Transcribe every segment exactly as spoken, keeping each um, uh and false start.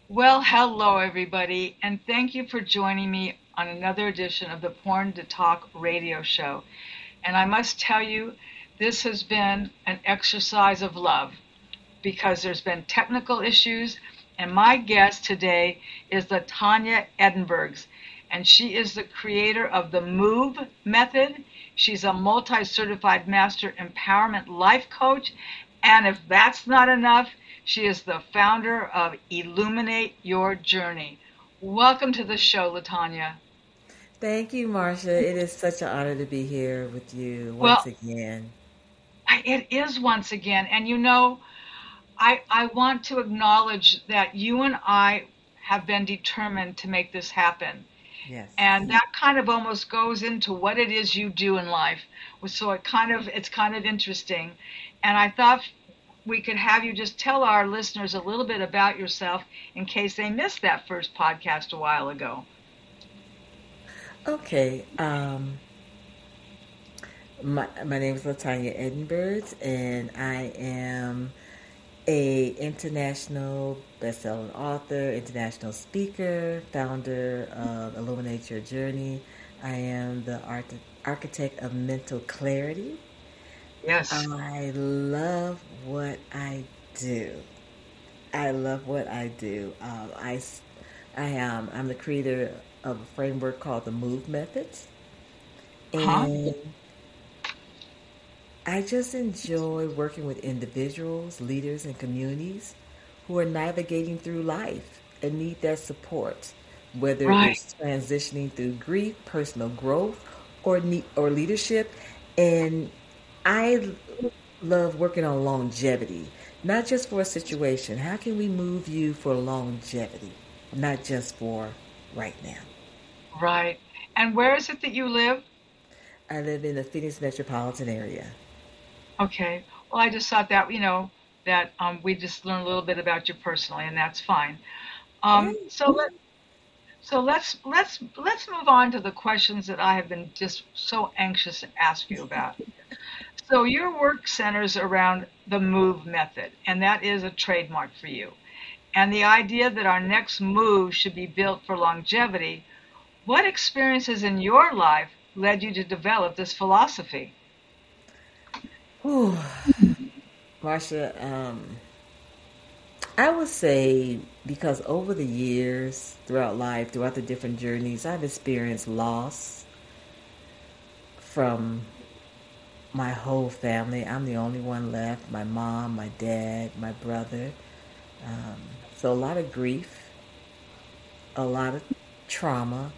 Well, hello, everybody, and thank you for joining me on another edition of the Porn to Talk radio show. And I must tell you, this has been an exercise of love because there's been technical issues, and my guest today is Latanya Edinburghs, and she is the creator of the MOVE method. She's a multi-certified master empowerment life coach, and if that's not enough, she is the founder of Illuminate Your Journey. Welcome to the show, Latanya. Thank you, Marcia. It is such an honor to be here with you once Well, again. it is once again, and you know, I, I want to acknowledge that you and I have been determined to make this happen. Yes. And that kind of almost goes into what it is you do in life. So it kind of it's kind of interesting. And I thought we could have you just tell our listeners a little bit about yourself in case they missed that first podcast a while ago. Okay. Um, my my name is Latanya Edinburghs, and I am a international best-selling author, international speaker, founder of Illuminate Your Journey. I am the art- architect of mental clarity. Yes. I love what I do. I love what I do. Um, I, s- I am I'm the creator of a framework called the Move Methods, Huh? and I just enjoy working with individuals, leaders, and communities who are navigating through life and need that support, whether Right. it's transitioning through grief, personal growth, or need, or leadership. And I love working on longevity, not just for a situation. How can we move you for longevity, not just for right now? Right. And where is it that you live? I live in the Phoenix metropolitan area. Okay. Well, I just thought that, you know, that um, we just learned a little bit about you personally, and that's fine. Um, Hey. so let, So let's let's let's move on to the questions that I have been just so anxious to ask you about. So your work centers around the MOVE method, and that is a trademark for you. And the idea that our next move should be built for longevity. What experiences in your life led you to develop this philosophy? Whew. Marsha, um, I would say because over the years, throughout life, throughout the different journeys, I've experienced loss from my whole family. I'm the only one left, my mom, my dad, my brother. Um, so a lot of grief, a lot of trauma,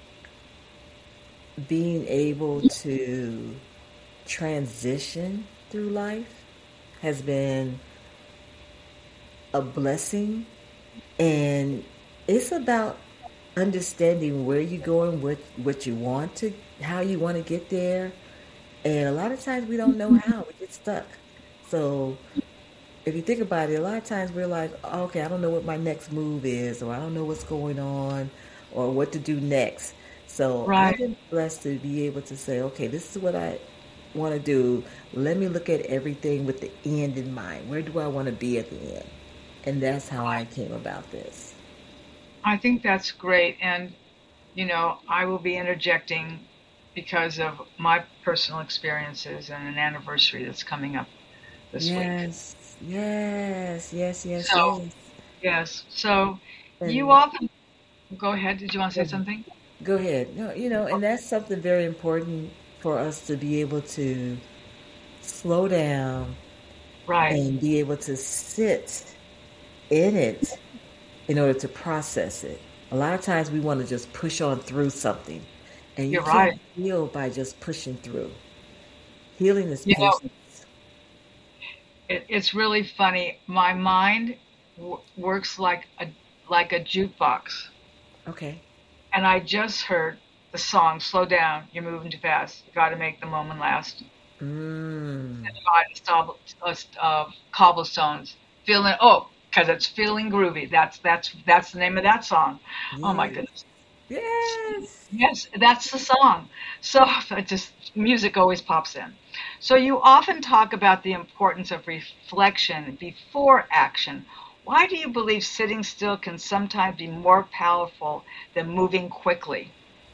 being able to transition through life has been a blessing. And it's about understanding where you're going, what what you want to, how you want to get there. And a lot of times we don't know how. We get stuck. So if you think about it, a lot of times we're like, "Oh, okay, I don't know what my next move is, or I don't know what's going on, or what to do next." So I've Right. been blessed to be able to say, okay, this is what I want to do. Let me look at everything with the end in mind. Where do I want to be at the end? And that's how I came about this. I think that's great. And, you know, I will be interjecting because of my personal experiences and an anniversary that's coming up this week. Yes, yes, yes, yes, So, yes. yes. So you And often go ahead. Did you want to say something? go ahead. No, you know, and that's something very important for us to be able to slow down Right. and be able to sit in it in order to process it. A lot of times we want to just push on through something, and you You're right. can't heal by just pushing through. Healing is You know, patience. it, it's really funny. My mind w- works like a like a jukebox, Okay. and I just heard the song "Slow Down, You're Moving Too Fast. You got to make the moment last." Mm. By the uh, cobblestones, feeling oh, because it's feeling groovy. That's that's that's the name of that song. Oh my Yes. goodness. Yes. Yes, that's the song. So it just music always pops in. So you often talk about the importance of reflection before action. Why do you believe sitting still can sometimes be more powerful than moving quickly?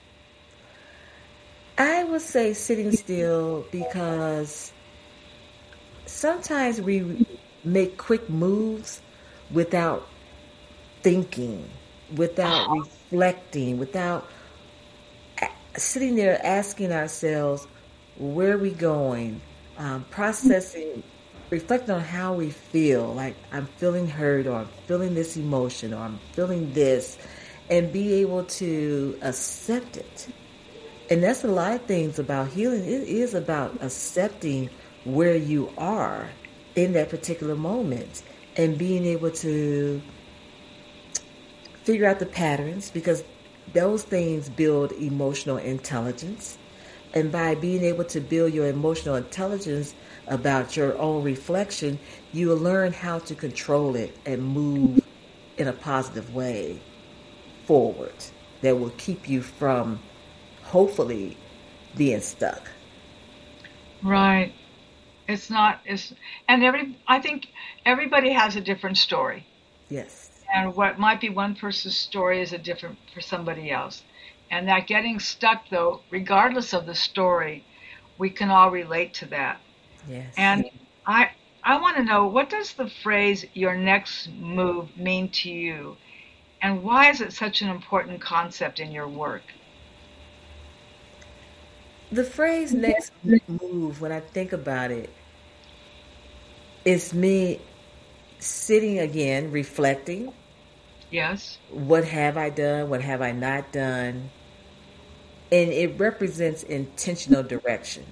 I would say sitting still because sometimes we make quick moves without thinking, without reflecting, without sitting there asking ourselves, where are we going? Um, processing, reflecting on how we feel, like I'm feeling hurt or I'm feeling this emotion or I'm feeling this, and be able to accept it. And that's a lot of things about healing. It is about accepting where you are in that particular moment and being able to figure out the patterns because those things build emotional intelligence. And by being able to build your emotional intelligence about your own reflection, you will learn how to control it and move in a positive way forward that will keep you from hopefully being stuck. Right. It's not, it's, and every, I think everybody has a different story. Yes. And what might be one person's story is a different for somebody else. And that getting stuck, though, regardless of the story, we can all relate to that. Yes. And I, I want to know, what does the phrase "your next move" mean to you, and why is it such an important concept in your work? The phrase next move, when I think about it, is me sitting again, reflecting. Yes. What have I done? What have I not done? And it represents intentional direction.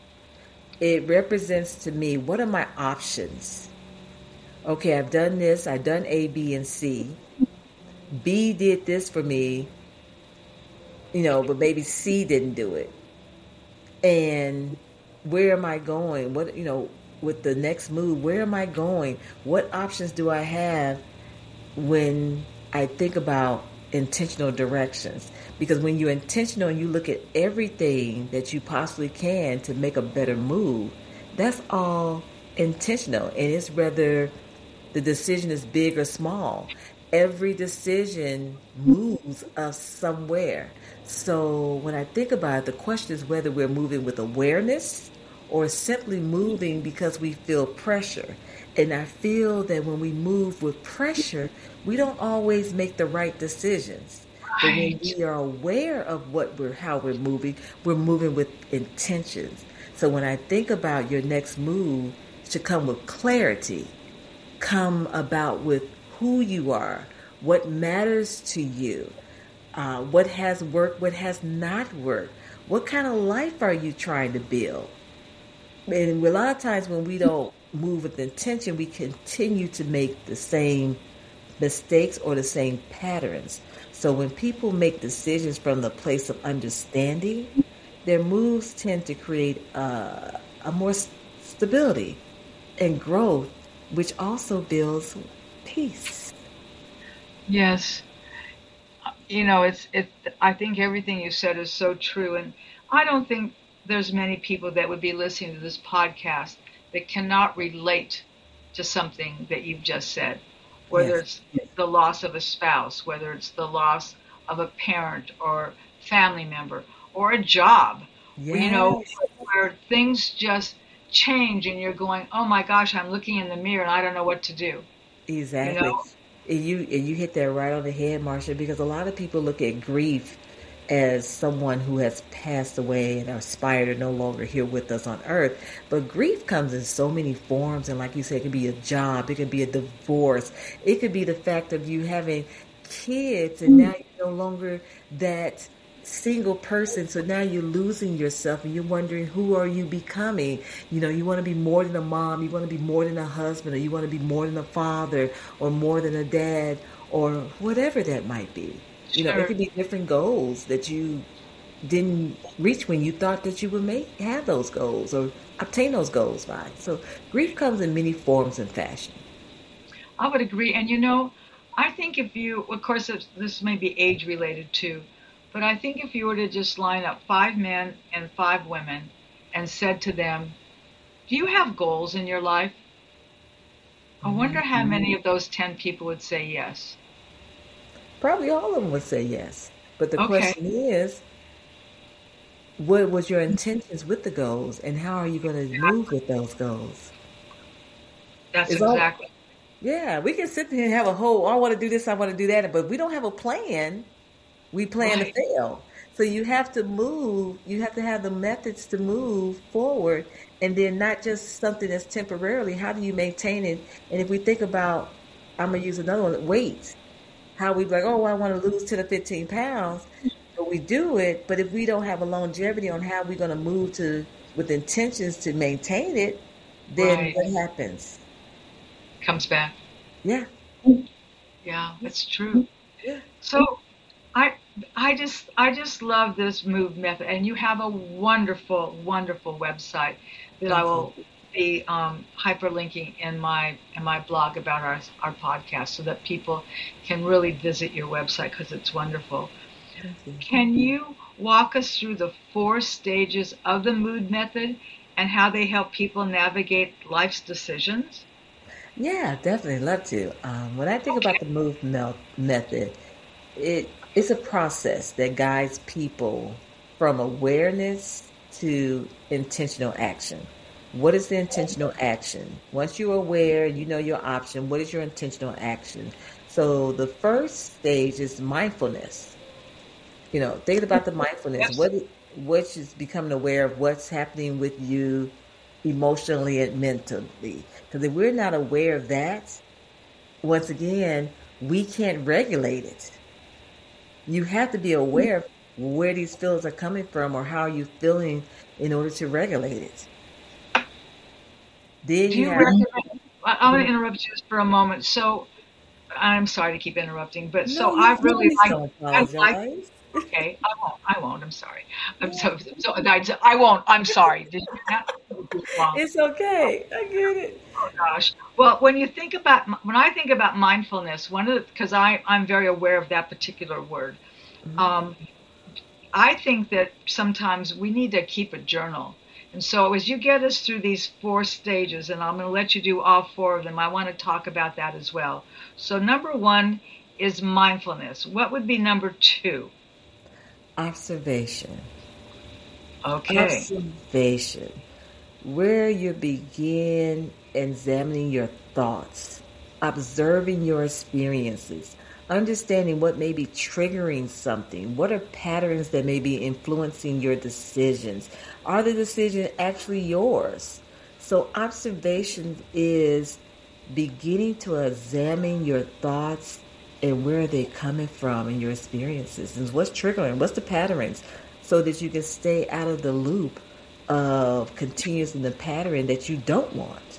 It represents to me what are my options? Okay, I've done this, I've done A, B, and C. B did this for me, you know, but maybe C didn't do it. And where am I going? What, you know, with the next move, where am I going? What options do I have when I think about intentional directions? Because when you're intentional and you look at everything that you possibly can to make a better move, that's all intentional. And it's whether the decision is big or small. Every decision moves us somewhere. So when I think about it, the question is whether we're moving with awareness or simply moving because we feel pressure. And I feel that when we move with pressure, we don't always make the right decisions. But when Right. we are aware of what we're how we're moving, we're moving with intentions. So when I think about your next move, it should come with clarity, come about with who you are, what matters to you, uh, what has worked, what has not worked, what kind of life are you trying to build. And a lot of times when we don't move with intention, we continue to make the same mistakes or the same patterns. So when people make decisions from the place of understanding, their moves tend to create a, a more stability and growth, which also builds peace. Yes. You know, it's it. I think everything you said is so true, and I don't think there's many people that would be listening to this podcast that cannot relate to something that you've just said, whether Yes. it's the loss of a spouse, whether it's the loss of a parent or family member or a job, you know, Yes. where things just change and you're going, oh my gosh, I'm looking in the mirror and I don't know what to do, you Exactly. know? And you and you hit that right on the head, Marcia, because a lot of people look at grief as someone who has passed away and are expired or no longer here with us on earth. But grief comes in so many forms, and like you said, it could be a job, it could be a divorce, it could be the fact of you having kids and now you're no longer that single person, so now you're losing yourself and you're wondering who are you becoming. You know, you want to be more than a mom, you want to be more than a husband, or you want to be more than a father or more than a dad or whatever that might be. You know, it Sure. could be different goals that you didn't reach when you thought that you would make have those goals or obtain those goals by. So grief comes in many forms and fashion. I would agree. And you know, I think if you, of course, this this may be age related too, but I think if you were to just line up five men and five women and said to them, do you have goals in your life? I wonder how many of those ten people would say yes. Probably all of them would say yes. But the Okay, question is, what was your intentions with the goals, and how are you going to move with those goals? that's It's all, exactly yeah, we can sit there and have a whole, oh, I want to do this, I want to do that, but we don't have a plan. We plan to right. fail. So you have to move, you have to have the methods to move forward, and then not just something that's temporarily. How do you maintain it? And if we think about, I'm going to use another one, weight. How we like, oh, I want to lose ten or fifteen pounds, but we do it. But if we don't have a longevity on how we're going to move to with intentions to maintain it, then Right. what happens? Comes back. Yeah, Yeah, that's true. yeah. So I I just I just love this move method, and you have a wonderful, wonderful website that I Thank you. will be um, hyperlinking in my in my blog about our our podcast, so that people can really visit your website because it's wonderful. Thank you. Can you walk us through the four stages of the mood method and how they help people navigate life's decisions? Yeah, definitely love to. Um, when I think about Okay. the move mel- method, it it's a process that guides people from awareness to intentional action. What is the intentional action? Once you're aware, you know your option. What is your intentional action? So the first stage is mindfulness. You know, thinking about the mindfulness. Yes. What which is becoming aware of what's happening with you emotionally and mentally. Because if we're not aware of that, once again, we can't regulate it. You have to be aware of where these feelings are coming from or how you're feeling in order to regulate it. Then Do you you have, recommend? I- I'm going to go interrupt you just for a moment. So I'm sorry to keep interrupting, but no, so you I don't really need like. to I like. apologize. Okay, I won't. I won't. I'm sorry. I'm Yeah, so. So I, I won't. I'm sorry. Did you not? Wrong. it's okay. I get it. Oh gosh. Well, when you think about when I think about mindfulness, one of the because I I'm very aware of that particular word. Mhm. Um, I think that sometimes we need to keep a journal. And so as you get us through these four stages, and I'm going to let you do all four of them, I want to talk about that as well. So number one is mindfulness. What would be number two? Observation. Okay. Observation. Where you begin examining your thoughts, observing your experiences, understanding what may be triggering something, what are patterns that may be influencing your decisions. Are the decisions actually yours? So, observation is beginning to examine your thoughts and where are they coming from in your experiences and what's triggering, what's the patterns, so that you can stay out of the loop of continuous in the pattern that you don't want.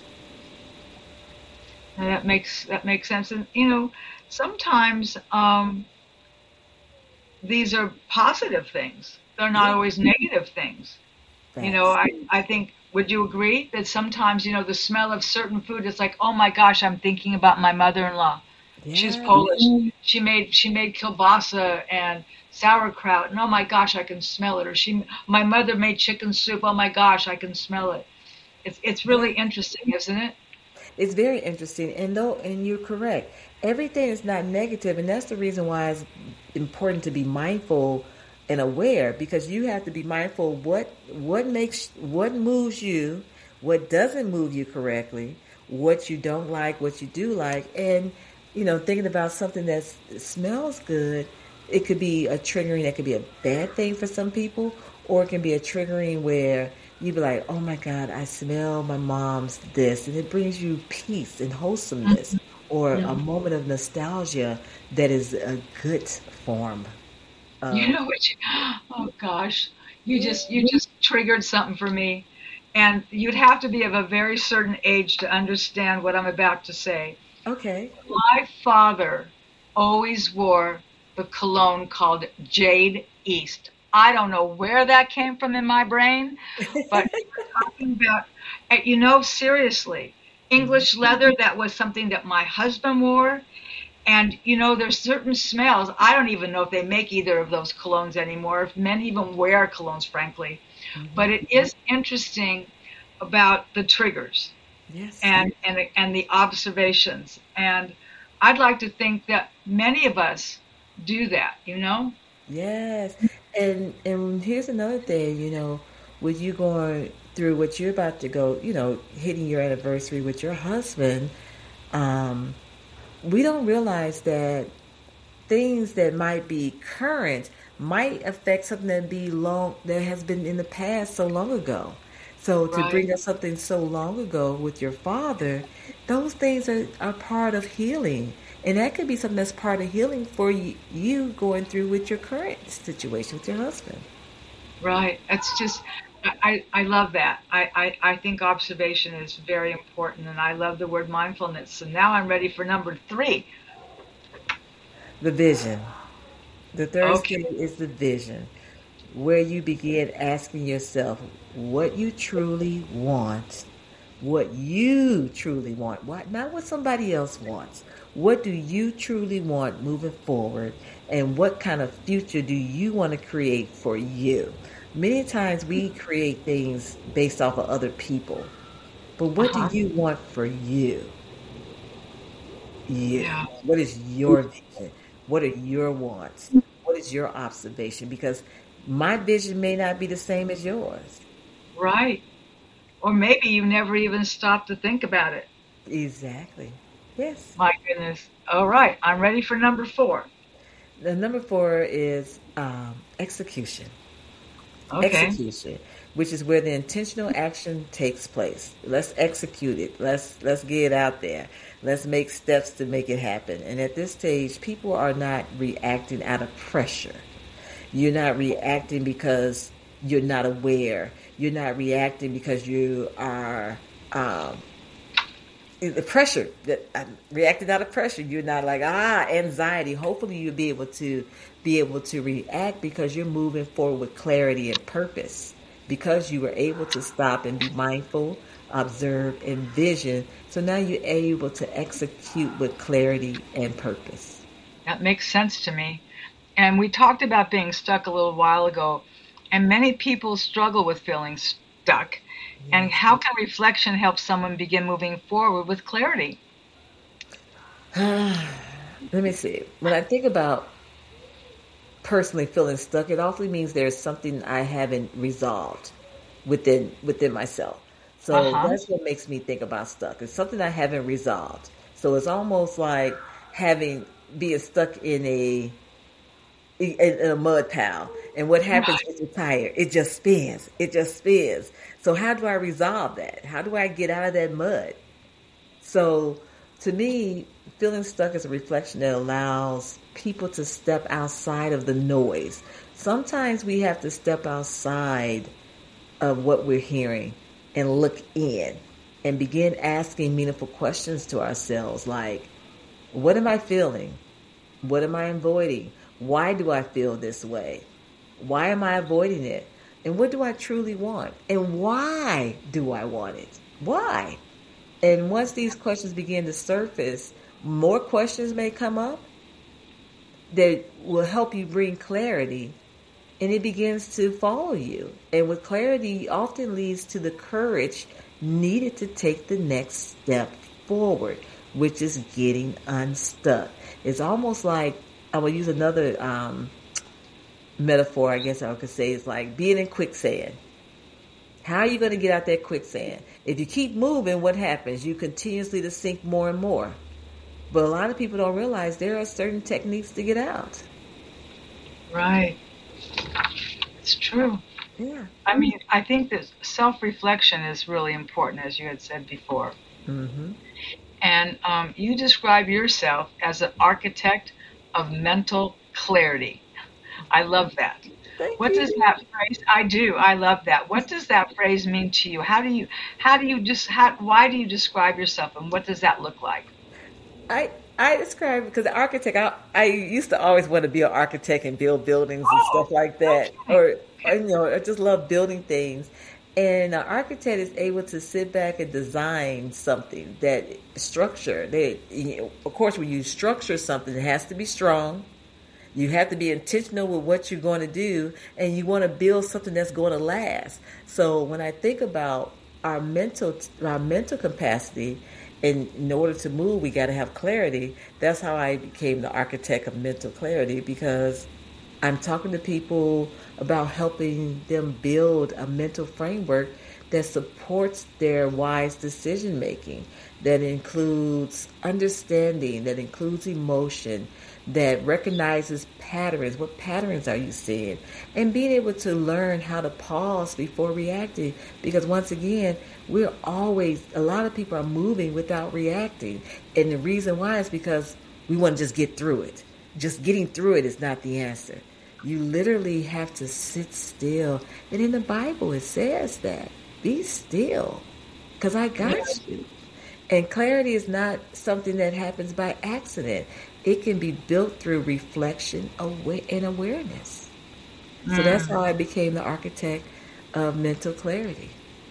And that makes that makes sense. And you know, sometimes um, these are positive things. They're not Yeah, always negative things. You know, facts. I, I think, would you agree that sometimes, you know, the smell of certain food is like, oh my gosh, I'm thinking about my mother-in-law. She's Yeah, Polish. She made she made kielbasa and sauerkraut, and oh my gosh, I can smell it. Or she, my mother made chicken soup. Oh my gosh, I can smell it. It's it's yeah. really interesting, isn't it? It's very interesting, and though, and you're correct. Everything is not negative, and that's the reason why it's important to be mindful and aware, because you have to be mindful what what makes what moves you, what doesn't move you correctly, what you don't like, what you do like, and you know, thinking about something that smells good, it could be a triggering that could be a bad thing for some people, or it can be a triggering where you'd be like, oh my God, I smell my mom's this, and it brings you peace and wholesomeness, or a Mhm. moment of nostalgia that is a good form You of, know what? You, oh gosh, you yeah, just you just triggered something for me, and you'd have to be of a very certain age to understand what I'm about to say. okay. My father always wore the cologne called Jade East. I don't know where that came from in my brain, but talking about, eh, you know, seriously, Mhm. English leather, that was something that my husband wore. And, you know, there's certain smells. I don't even know if they make either of those colognes anymore, if men even wear colognes, frankly. But Mhm. it is interesting about the triggers. Yes. and and and the observations. And I'd like to think that many of us do that, you know? Yes. And and here's another thing, you know, with you going through what you're about to go, you know, hitting your anniversary with your husband, um, we don't realize that things that might be current might affect something that be long that has been in the past so long ago. So to Right. bring up something so long ago with your father, those things are, are part of healing. And that could be something that's part of healing for you, you going through with your current situation with your husband. Right. It's just, I, I I love that. I, I, I think observation is very important, and I love the word mindfulness. So now I'm ready for number three. The vision. The third Okay. stage is the vision, where you begin asking yourself what you truly want, what you truly want, what not what somebody else wants. What do you truly want moving forward, and what kind of future do you want to create for you? Many times we create things based off of other people, but what do Uh-huh. you want for you? You. Yeah. What is your vision? What are your wants? What is your observation? Because my vision may not be the same as yours. Right. Or maybe you never even stopped to think about it. Exactly. Yes. My goodness. All right. I'm ready for number four. The number four is um, execution. Okay. Execution, which is where the intentional action takes place. Let's execute it. Let's let's get it out there. Let's make steps to make it happen. And at this stage, people are not reacting out of pressure. You're not reacting because you're not aware. You're not reacting because you are um, the pressure that I'm reacting out of pressure. You're not like ah anxiety. Hopefully, you'll be able to be able to react because you're moving forward with clarity and purpose. Because you were able to stop and be mindful, observe, and vision. So now you're able to execute with clarity and purpose. That makes sense to me. And we talked about being stuck a little while ago, and many people struggle with feeling stuck. And Yes. how can reflection help someone begin moving forward with clarity? Let me see. When I think about personally feeling stuck, it often means there's something I haven't resolved within within myself. Uh So huh. that's what makes me think about stuck. It's something I haven't resolved. So it's almost like having being stuck in a in, in a mud pile. And what happens Right. with your tire? It just spins. It just spins. So how do I resolve that? How do I get out of that mud? So to me, feeling stuck is a reflection that allows people to step outside of the noise. Sometimes we have to step outside of what we're hearing and look in and begin asking meaningful questions to ourselves like, what am I feeling? What am I avoiding? Why do I feel this way? Why am I avoiding it? And what do I truly want? And why do I want it? Why? And once these questions begin to surface, more questions may come up that will help you bring clarity and it begins to follow you. And with clarity often leads to the courage needed to take the next step forward, which is getting unstuck. It's almost like I will use another um, metaphor, I guess I could say, it's like being in quicksand. How are you going to get out that quicksand? If you keep moving, what happens? You continuously to sink more and more. But a lot of people don't realize there are certain techniques to get out. Right. It's true. Yeah. I mean, I think that self reflection is really important, as you had said before. Mm-hmm. And um, you describe yourself as an architect of mental clarity. I love that. Thank What does you. that phrase? I do. I love that. What does that phrase mean to you? How do you? How do you just? How, why do you describe yourself, and what does that look like? I I describe because the architect. I I used to always want to be an architect and build buildings and Oh, stuff like that, okay. or, or Okay. you know, I just love building things. And an architect is able to sit back and design something that structure. They, you know, of course, when you structure something, it has to be strong. You have to be intentional with what you're going to do, and you want to build something that's going to last. So when I think about our mental our mental capacity. And in order to move, we got to have clarity. That's how I became the architect of mental clarity, because I'm talking to people about helping them build a mental framework that supports their wise decision making, that includes understanding, that includes emotion, that recognizes patterns. What patterns are you seeing? And being able to learn how to pause before reacting. Because once again, we're always, a lot of people are moving without reacting. And the reason why is because we want to just get through it. Just getting through it is not the answer. You literally have to sit still. And in the Bible, it says that. Be still, because I got you. And clarity is not something that happens by accident. It can be built through reflection and awareness. So that's how I became the architect of mental clarity.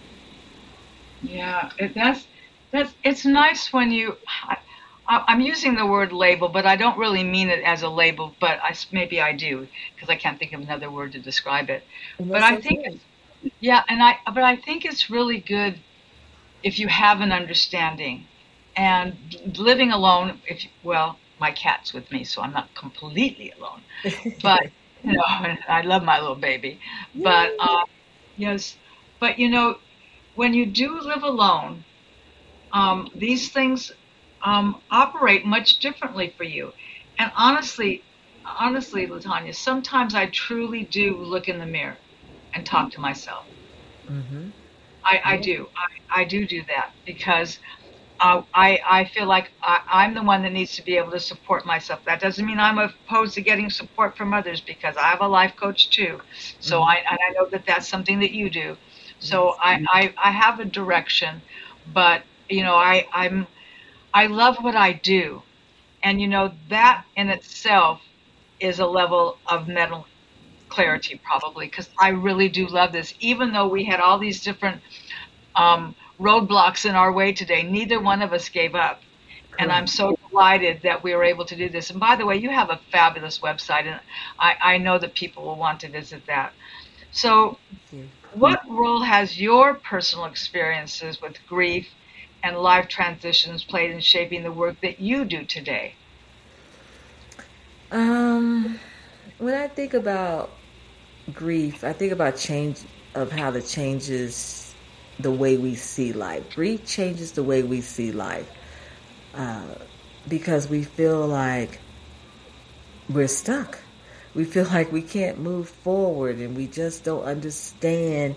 Yeah, it, that's that's. It's nice when you. I, I'm using the word label, but I don't really mean it as a label. But I maybe I do, because I can't think of another word to describe it. But I think, it's, yeah, and I. But I think it's really good if you have an understanding, and living alone. If well, my cat's with me, so I'm not completely alone. But you know, I love my little baby. But uh, yes, but you know, when you do live alone, um, these things um, operate much differently for you. And honestly, honestly, Latanya, sometimes I truly do look in the mirror and talk to myself. Mm-hmm. I, I do. I, I do do that because uh, I, I feel like I, I'm the one that needs to be able to support myself. That doesn't mean I'm opposed to getting support from others, because I have a life coach too. So mm-hmm. I, and I know that that's something that you do. So I, I, I have a direction, but you know, I, I'm, I love what I do. And you know, that in itself is a level of mental clarity, probably, because I really do love this. Even though we had all these different um, roadblocks in our way today, neither one of us gave up. Correct. And I'm so delighted that we were able to do this. And by the way, you have a fabulous website, and I, I know that people will want to visit that. So what role has your personal experiences with grief and life transitions played in shaping the work that you do today? Um, when I think about grief, I think about change of how it changes the way we see life. Grief changes the way we see life uh, because we feel like we're stuck. We feel like we can't move forward, and we just don't understand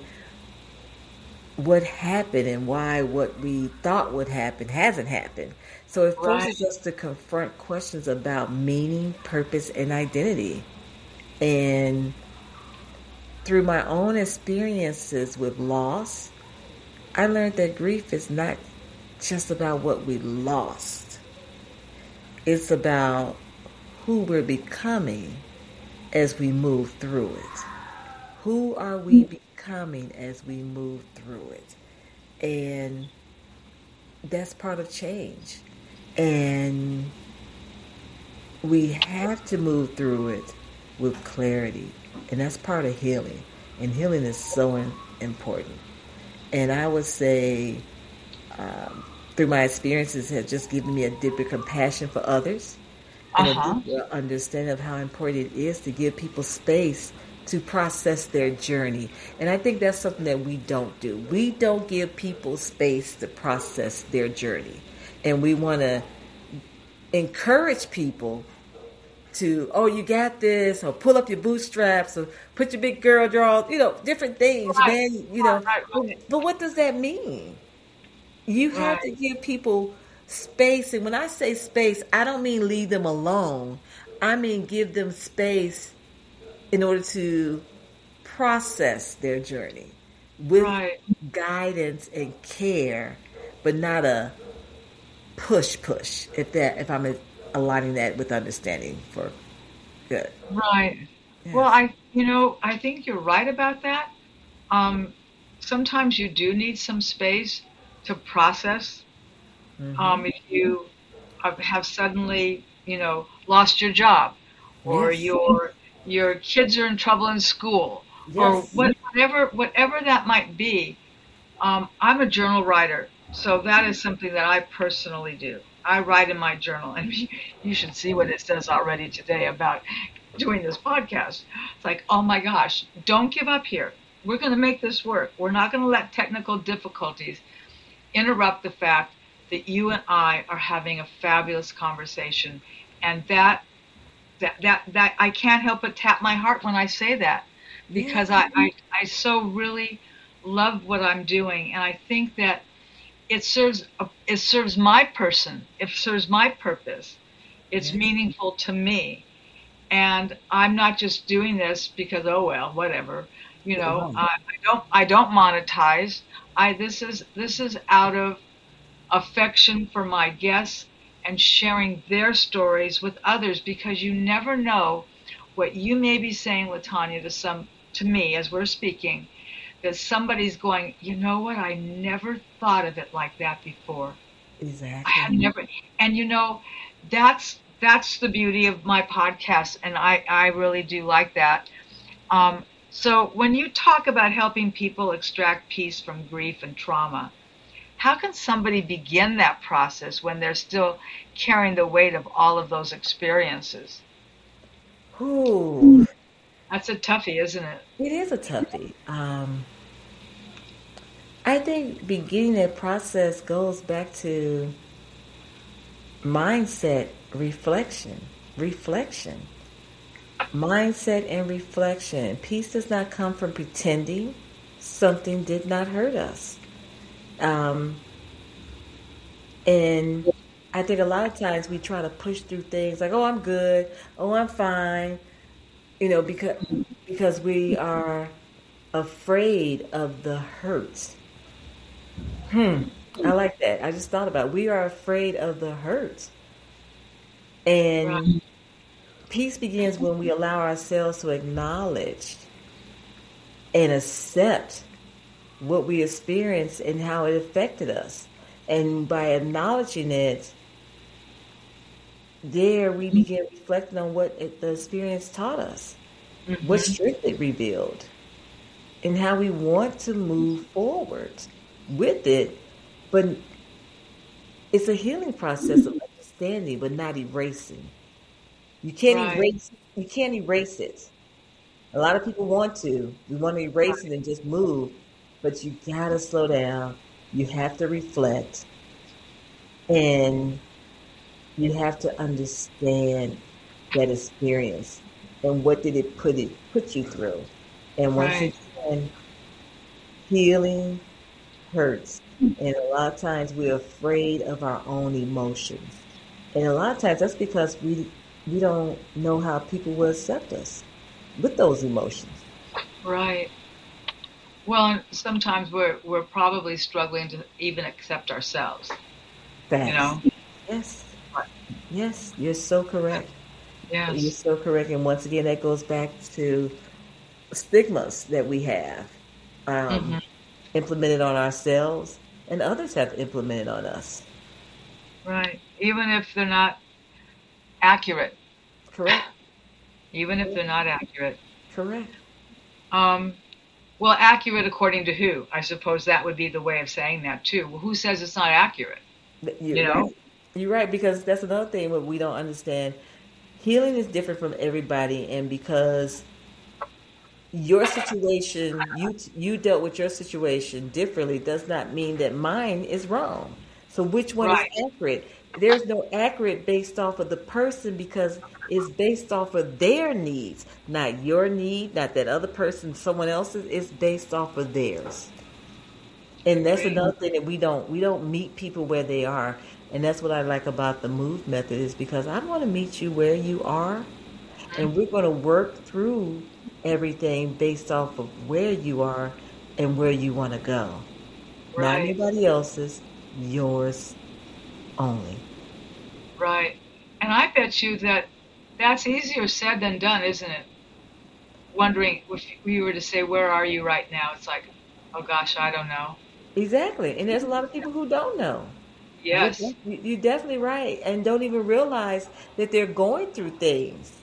what happened and why what we thought would happen hasn't happened. So it forces right. us to confront questions about meaning, purpose, and identity. And through my own experiences with loss, I learned that grief is not just about what we lost. It's about who we're becoming as we move through it. Who are we becoming as we move through it? And that's part of change. And we have to move through it with clarity. And that's part of healing. And healing is so important. And I would say, um, through my experiences, has just given me a deeper compassion for others. And uh-huh. a deeper understanding of how important it is to give people space to process their journey. And I think that's something that we don't do. We don't give people space to process their journey. And we want to encourage people to, oh, you got this, or pull up your bootstraps, or put your big girl drawers, you know, different things, right. man, you know. Right, right. But, but what does that mean? You have to give people space. And when I say space, I don't mean leave them alone. I mean give them space in order to process their journey with right. guidance and care, but not a push push, if that if I'm aligning that with understanding for good. Right. Yes. Well, I you know, I think you're right about that. Um, sometimes you do need some space to process. Mm-hmm. Um, if you have suddenly, you know, lost your job, or yes. your your kids are in trouble in school, yes. or what, whatever whatever that might be, Um, I'm a journal writer, so that is something that I personally do. I write in my journal, and you should see what it says already today about doing this podcast. It's like, oh my gosh, don't give up here. We're going to make this work. We're not going to let technical difficulties interrupt the fact that you and I are having a fabulous conversation. And that that that, that I can't help but tap my heart when I say that, Yeah. because I, I, I so really love what I'm doing, and I think that it serves it serves my person, it serves my purpose. It's Yes. meaningful to me, and I'm not just doing this because, oh well, whatever, you know. Right. I, I don't I don't monetize. I this is this is out of affection for my guests and sharing their stories with others, because you never know what you may be saying, Latanya, to some to me as we're speaking, that somebody's going, you know what, I never thought of it like that before. I Exactly. have never, and you know, that's that's the beauty of my podcast, and I I really do like that. Um, so when you talk about helping people extract peace from grief and trauma, how can somebody begin that process when they're still carrying the weight of all of those experiences? Whew. That's a toughie, isn't it? It is a toughie. Um, I think beginning that process goes back to mindset reflection. Reflection. Mindset and reflection. Peace does not come from pretending something did not hurt us. Um, and I think a lot of times we try to push through things like, oh, I'm good. Oh, I'm fine. You know, because because we are afraid of the hurt. Hmm. I like that. I just thought about it. We are afraid of the hurt. And Right, peace begins when we allow ourselves to acknowledge and accept what we experienced and how it affected us. And by acknowledging it, there we begin reflecting on what it, the experience taught us, what hmm, strength it revealed, and how we want to move forward with it. But it's a healing process of understanding, but not erasing. You can't right, erase. You can't erase it. A lot of people want to. We want to erase it right, and just move, but you gotta slow down. You have to reflect, and you have to understand that experience and what did it put it put you through. And once right. again, healing hurts, and a lot of times we're afraid of our own emotions, and a lot of times that's because we we don't know how people will accept us with those emotions. Right. Well, and sometimes we're we're probably struggling to even accept ourselves, you Facts. know? Yes. Yes, you're so correct. You're Yes. so correct. And once again, that goes back to stigmas that we have Hmm. um, implemented on ourselves and others have implemented on us. Right. Even if they're not accurate, Correct? even if they're not accurate. Correct. Um, well, accurate according to who? I suppose that would be the way of saying that too. Well, who says it's not accurate? You're You know? right. You're right, because that's another thing what we don't understand. Healing is different from everybody, and because your situation, you you dealt with your situation differently, does not mean that mine is wrong. So which one is Right. accurate? There's no accurate based off of the person because it's based off of their needs, not your need, not that other person, someone else's. It's based off of theirs. And that's Agree. another thing that we don't we don't meet people where they are. And that's what I like about the move method is because I want to meet you where you are, and we're going to work through everything based off of where you are and where you want to go. Not Right. anybody else's, yours only. Right. And I bet you that that's easier said than done, isn't it? Wondering if we were to say, where are you right now? It's like, oh gosh, I don't know. Exactly. And there's a lot of people who don't know. You're, Yes. def- you're definitely right. And don't even realize that they're going through things.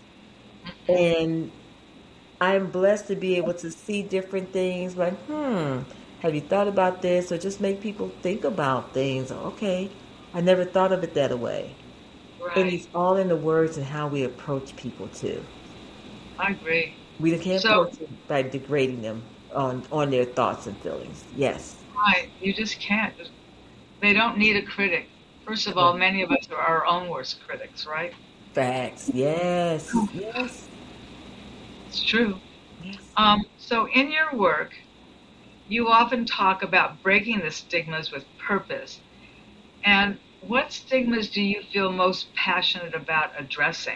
Hmm. And I'm blessed to be able to see different things like, hmm, Have you thought about this? Or just make people think about things. Okay, I never thought of it that way. And Right. it's all in the words and how we approach people too. I agree. We can't So, approach them by degrading them on on their thoughts and feelings. Yes. right, you just can't. They don't need a critic. First of all, Correct. many of us are our own worst critics, right? Facts. Yes. Yes. It's true. Yes. Um, so, in your work, you often talk about breaking the stigmas with purpose. And what stigmas do you feel most passionate about addressing?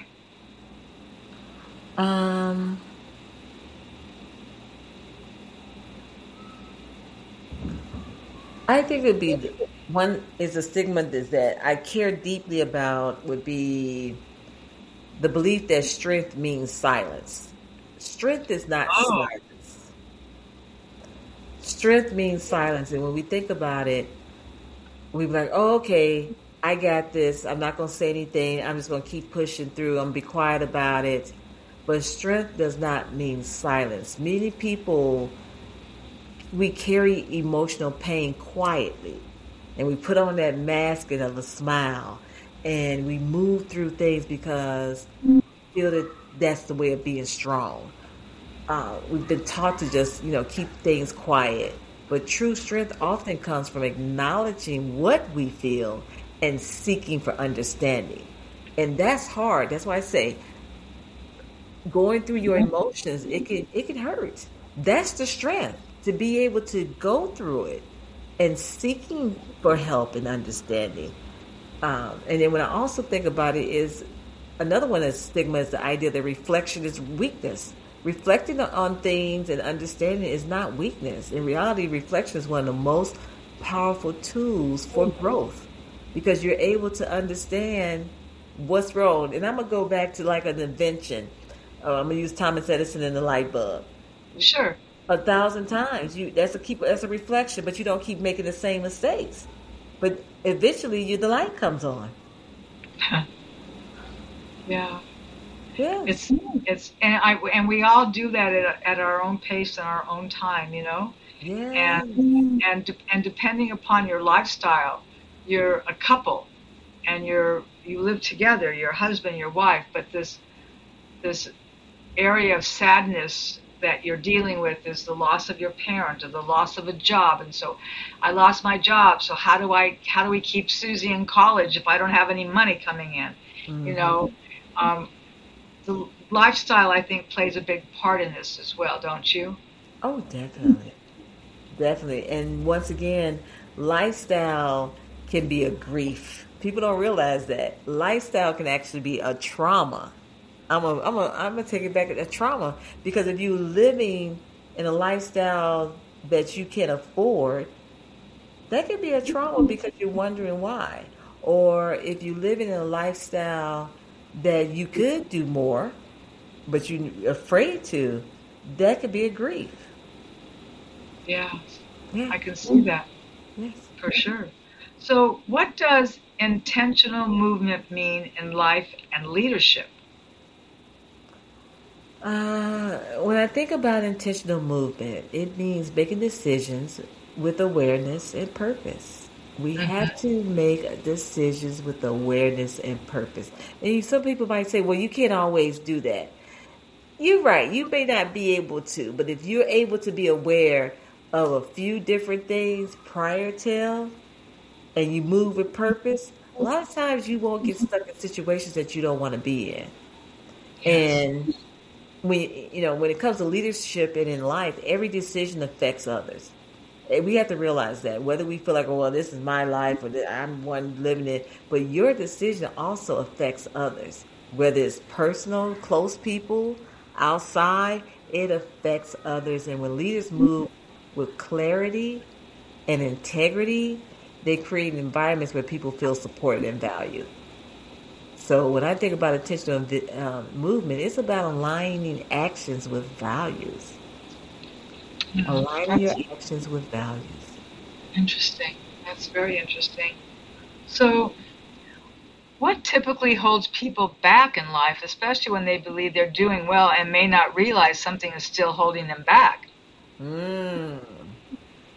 Um, I think it would be the- one is a stigma is that I care deeply about would be the belief that strength means silence. Strength is not Oh, silence. Strength means silence. And when we think about it, we be like, oh, okay, I got this. I'm not going to say anything. I'm just going to keep pushing through. I'm going to be quiet about it. But strength does not mean silence. Many people, we carry emotional pain quietly. And we put on that mask and of a smile. And we move through things because we feel that that's the way of being strong. Uh, we've been taught to just, you know, keep things quiet. But true strength often comes from acknowledging what we feel and seeking for understanding. And that's hard. That's why I say going through your emotions, it can it can hurt. That's the strength to be able to go through it and seeking for help and understanding. Um, and then when I also think about it is another one that's stigma is the idea that reflection is weakness. Reflecting on things and understanding is not weakness. In reality, reflection is one of the most powerful tools for growth because you're able to understand what's wrong. And I'm gonna go back to like an invention. Uh, I'm gonna use Thomas Edison and the light bulb. sure. A thousand times, you that's a keep that's a reflection, but you don't keep making the same mistakes. But eventually, you the light comes on. Yeah. Yes, It's it's and I and we all do that at, at our own pace and our own time, you know. And yes. and de- and depending upon your lifestyle, you're a couple, and you're you live together, your husband, your wife. But this this area of sadness that you're dealing with is the loss of your parent or the loss of a job. And so, I lost my job. So how do I how do we keep Susie in college if I don't have any money coming in? You Hmm. know. Um, the lifestyle I think plays a big part in this as well, don't you? Oh, definitely. Definitely. And once again, lifestyle can be a grief. People don't realize that. Lifestyle can actually be a trauma. I'm a, I'm a, I'm gonna take it back to a trauma because if you're living in a lifestyle that you can afford, that could be a trauma because you're wondering why. Or if you live in a lifestyle that you could do more, but you're afraid to, that could be a grief. Yeah, Yeah. I can see that Yes. for sure. So, what does intentional movement mean in life and leadership? Uh, when I think about intentional movement, it means making decisions with awareness and purpose. We have Hmm. to make decisions with awareness and purpose. And some people might say, well, you can't always do that. You're right. You may not be able to, but if you're able to be aware of a few different things prior to and you move with purpose, a lot of times you won't get stuck in situations that you don't want to be in. Yes. And when you know when it comes to leadership and in life, every decision affects others. And we have to realize that whether we feel like, oh, well, this is my life or that I'm one living it, but your decision also affects others. Whether it's personal, close people, outside, it affects others. And when leaders move with clarity and integrity, they create environments where people feel supported and valued. So when I think about intentional um, movement, it's about aligning actions with values. Mhm. Aligning your That's actions with values. interesting. That's very interesting. So, what typically holds people back in life, especially when they believe they're doing well and may not realize something is still holding them back? Mm.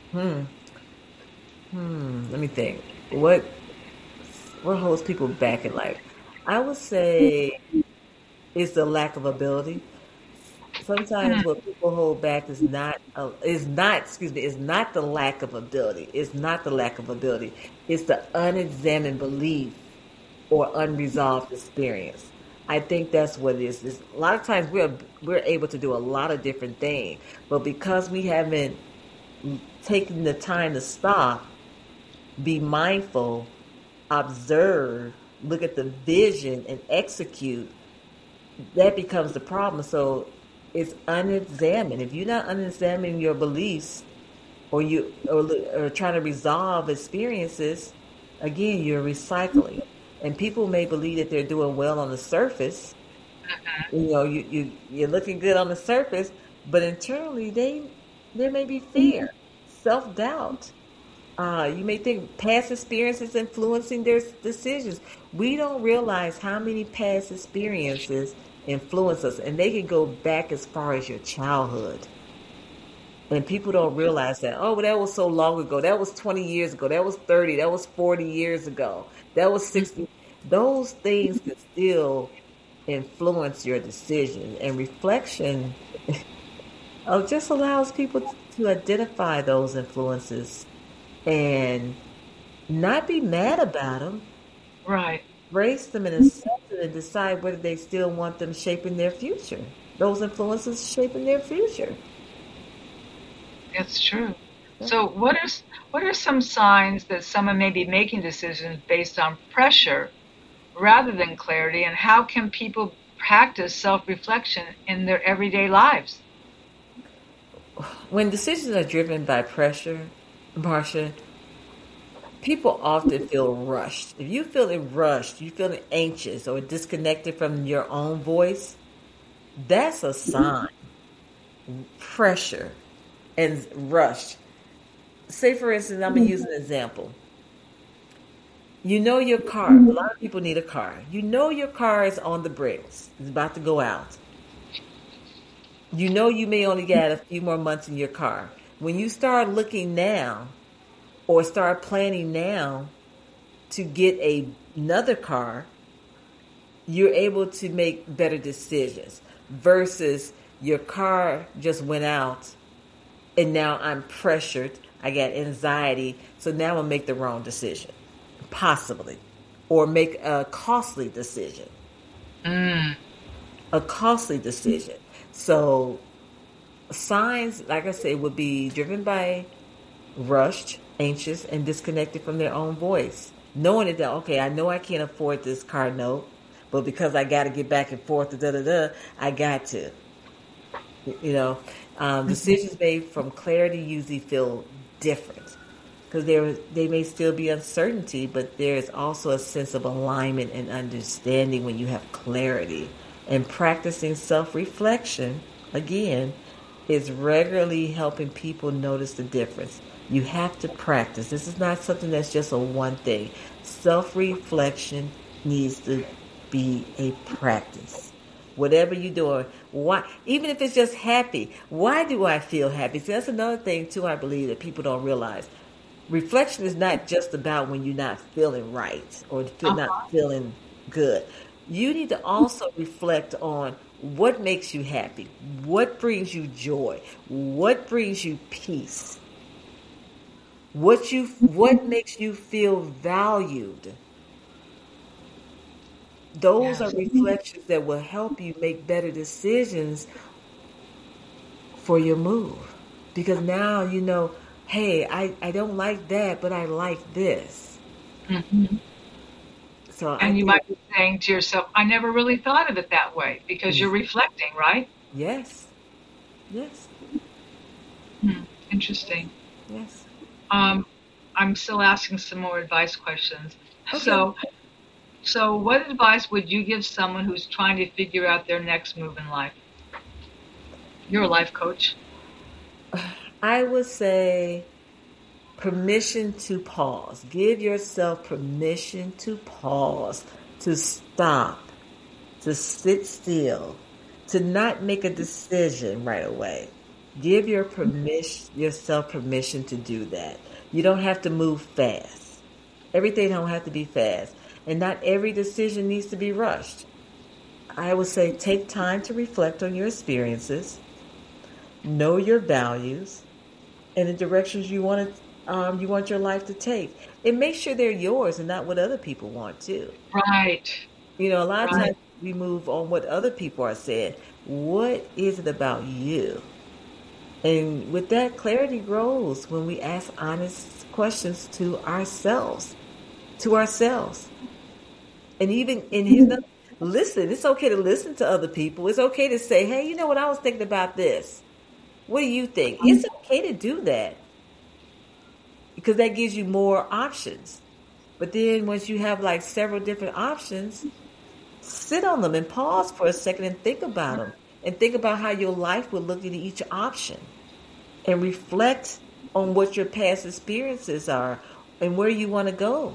Hmm. Hmm. Let me think. What what holds people back in life? I would say it's the lack of ability. Sometimes Mm, what people hold back is not uh, is not excuse me is not the lack of ability. It's not the lack of ability. It's the unexamined belief or unresolved experience. I think that's what it is. It's, a lot of times we're we're able to do a lot of different things, but because we haven't taken the time to stop, be mindful, observe, look at the vision, and execute, that becomes the problem. So it's unexamined. If you're not unexamining your beliefs, or you or, or trying to resolve experiences, again, you're recycling. And people may believe that they're doing well on the surface. You know, you, you you're looking good on the surface, but internally they there may be fear, self doubt. Uh, you may think past experiences influencing their decisions. We don't realize how many past experiences influence us, and they can go back as far as your childhood. And people don't realize that. Oh, well, that was so long ago. That was twenty years ago. That was thirty. That was forty years ago. That was sixty. Those things can still influence your decision. And reflection uh, just allows people t- to identify those influences and not be mad about them, right. embrace them and accept them and decide whether they still want them shaping their future. Those influences shaping their future. It's true. So, what are s- what are some signs that someone may be making decisions based on pressure rather than clarity, and how can people practice self-reflection in their everyday lives? When decisions are driven by pressure, Marcia, people often feel rushed. If you feeling rushed, you feeling anxious or disconnected from your own voice, that's a sign. Pressure and rushed. Say, for instance, I'm going to use an example. You know your car. A lot of people need a car. You know your car is on the brakes. It's about to go out. You know you may only get a few more months in your car. When you start looking now or start planning now to get a, another car, you're able to make better decisions versus your car just went out and now I'm pressured. I got anxiety. So now I'll make the wrong decision, possibly, or make a costly decision, Mm, a costly decision. So signs, like I say, would be driven by rushed, anxious, and disconnected from their own voice. Knowing that, okay, I know I can't afford this car note, but because I got to get back and forth, da da da, I got to. You know, um, decisions made from clarity usually feel different because there they may still be uncertainty, but there is also a sense of alignment and understanding when you have clarity. And practicing self-reflection again is regularly helping people notice the difference. You have to practice. This is not something that's just a one thing. Self-reflection needs to be a practice. Whatever you're doing, why, even if it's just happy, why do I feel happy? See, that's another thing too. I believe that people don't realize. Reflection is not just about when you're not feeling right or feel not uh-huh. feeling good. You need to also reflect on what makes you happy, what brings you joy, what brings you peace, what you what makes you feel valued. Those are Yes. reflections that will help you make better decisions for your move. Because now you know, hey, I, I don't like that, but I like this. Hmm. So I And you think, might be saying to yourself, I never really thought of it that way because you're ex- reflecting, right? yes, yes, Hmm. Interesting. yes. Um, I'm still asking some more advice questions. Okay. So, so what advice would you give someone who's trying to figure out their next move in life? You're a life coach. I would say permission to pause. Give yourself permission to pause, to stop, to sit still, to not make a decision right away. Give your permission, yourself permission to do that. You don't have to move fast. Everything don't have to be fast. And not every decision needs to be rushed. I would say take time to reflect on your experiences, know your values, and the directions you want to, um, you want your life to take. And make sure they're yours and not what other people want too. Right. You know, a lot of Right. times we move on what other people are saying. What is it about you? And with that, clarity grows when we ask honest questions to ourselves, to ourselves. And even in his, listen, it's okay to listen to other people. It's okay to say, hey, you know what? I was thinking about this. What do you think? It's okay to do that because that gives you more options. But then once you have like several different options, sit on them and pause for a second and think about them and think about how your life would look in each option and reflect on what your past experiences are and where you want to go.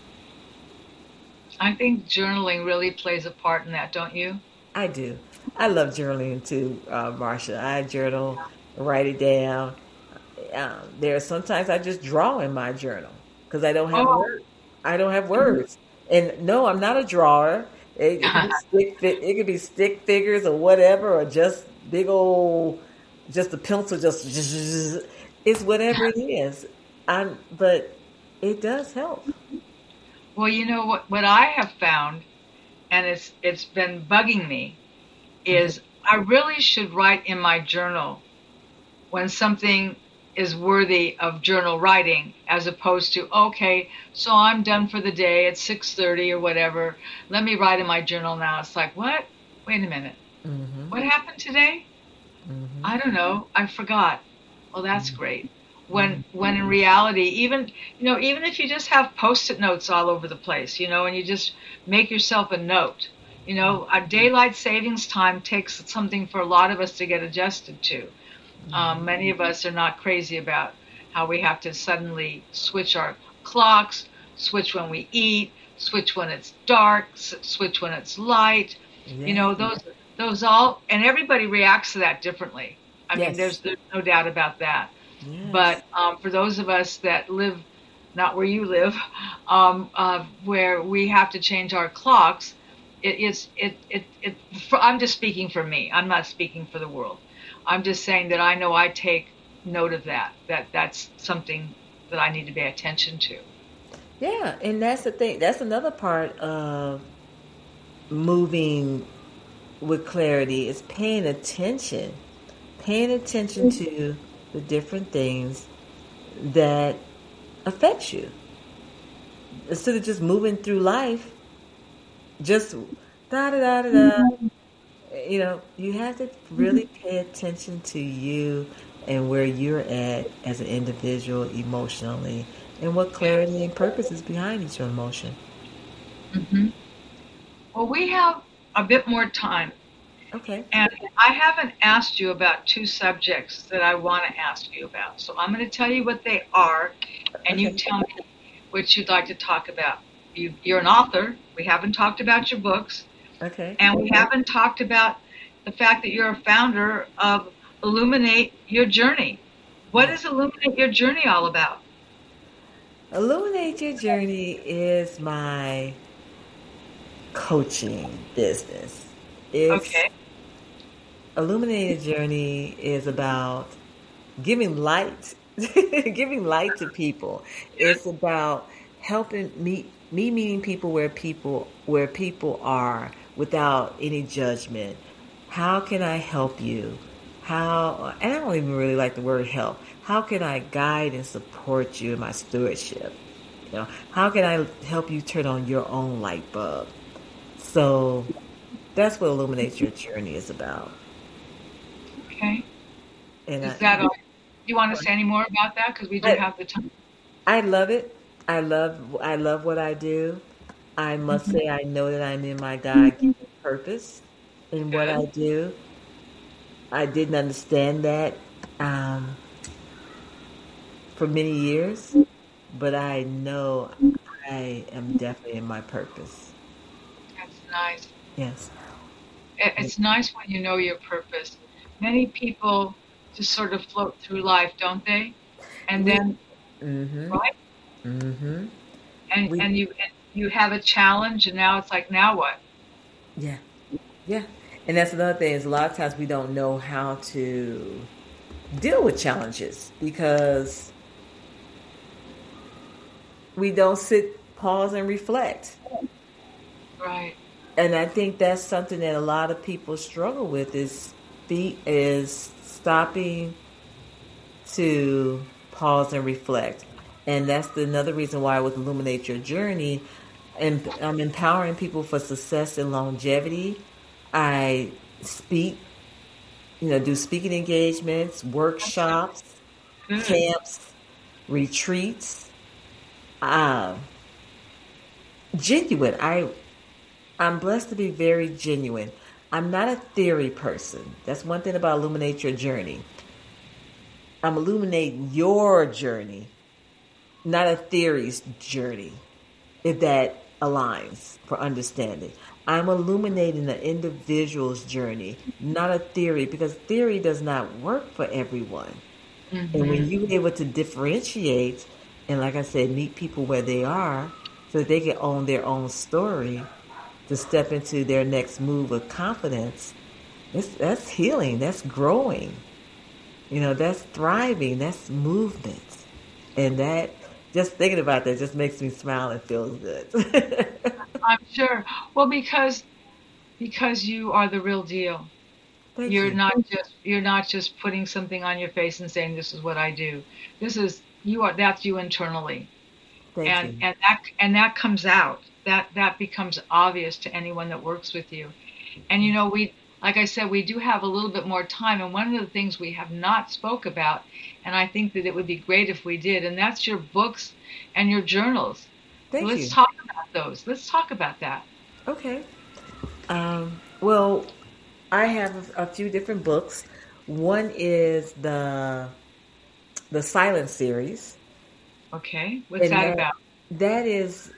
I think journaling really plays a part in that, don't you? I do. I love journaling too, uh, Marsha. I journal, write it down. Um, there are sometimes I just draw in my journal because I don't have Oh, words. I don't have words. And no, I'm not a drawer. It, it could be stick fi- it could be stick figures or whatever, or just big old, just a pencil. Just it's whatever it is. I'm, but it does help. well, you know what? What I have found, and it's it's been bugging me, Mhm. is I really should write in my journal when something is worthy of journal writing, as opposed to, okay, so I'm done for the day at six thirty or whatever, let me write in my journal now. It's like, what? Wait a minute, Mhm. what happened today? Mhm. I don't know, I forgot. Well, that's Mhm. great. Mhm. when when in reality, even, you know, even if you just have post-it notes all over the place, you know, and you just make yourself a note, you know, a daylight savings time takes something for a lot of us to get adjusted to. Um, Mhm. many of us are not crazy about how we have to suddenly switch our clocks, switch when we eat, switch when it's dark, s- switch when it's light. You Yeah. know, those those all, and everybody reacts to that differently. I mean, Yes. there's there's no doubt about that. Yes. But um, for those of us that live not where you live, um, uh, where we have to change our clocks, it is it it it. For, I'm just speaking for me. I'm not speaking for the world. I'm just saying that I know I take note of that. That that's something that I need to pay attention to. Yeah, and that's the thing. That's another part of moving with clarity is paying attention. Paying attention to the different things that affect you. Instead of just moving through life, just da da da da da. You know, you have to really pay attention to you and where you're at as an individual emotionally and what Yeah. clarity and purpose is behind each emotion. Hmm. Well, we have a bit more time, Okay. and I haven't asked you about two subjects that I want to ask you about. So I'm going to tell you what they are, and you Okay. tell me which you'd like to talk about. You, you're an author. We haven't talked about your books, Okay. and we haven't talked about the fact that you're a founder of Illuminate Your Journey. What Yeah. is Illuminate Your Journey all about? Illuminate Your Journey is my coaching business. It's Okay. Illuminated Journey is about giving light, giving light to people. It's about helping me me meeting people where people where people are without any judgment. How can I help you? How and I don't even really like the word help. How can I guide and support you in my stewardship? You know, how can I help you turn on your own light bulb? So that's what Illuminate Your Journey is about. Okay. And Is that I, all? Do you want to say any more about that? Because we do I, have the time. I love it. I love I love what I do. I must Mhm. say I know that I'm in my God-given purpose in what I Good. do. I didn't understand that um, for many years, but I know I am definitely in my purpose. That's nice. Yes. It- It's nice when you know your purpose. Many people, to sort of float through life, don't they? And We, then, mm-hmm, right? mm-hmm. And We, and you and you have a challenge, and now it's like, now what? yeah, yeah. And that's another thing is a lot of times we don't know how to deal with challenges because we don't sit, pause, and reflect. Right. And I think that's something that a lot of people struggle with is be is stopping to pause and reflect. And that's the, another reason why with Illuminate Your Journey, and I'm empowering people for success and longevity. I speak, you know, do speaking engagements, workshops, Good. camps, retreats. Uh, genuine. I I'm blessed to be very genuine. I'm not a theory person. That's one thing about Illuminate Your Journey. I'm illuminating your journey, not a theory's journey, if that aligns for understanding. I'm illuminating the individual's journey, not a theory, because theory does not work for everyone. And when Mm-hmm. you're able to differentiate, and like I said, meet people where they are, so that they can own their own story, to step into their next move with confidence, that's, that's healing, that's growing. You know, that's thriving, that's movement. And that, just thinking about that just makes me smile and feels good. I'm sure. Well, because because you are the real deal. Thank You're you. not just you're not just putting something on your face and saying this is what I do. This is you are that's you internally. Thank And you. and that and that comes out. That that becomes obvious to anyone that works with you. And you know, we like I said, we do have a little bit more time. And one of the things we have not spoke about, and I think that it would be great if we did, and that's your books and your journals. Thank Let's you. talk about those. Let's talk about that. Okay. Um, well, I have a few different books. One is the the Silence series, Okay. What's and that that about? that is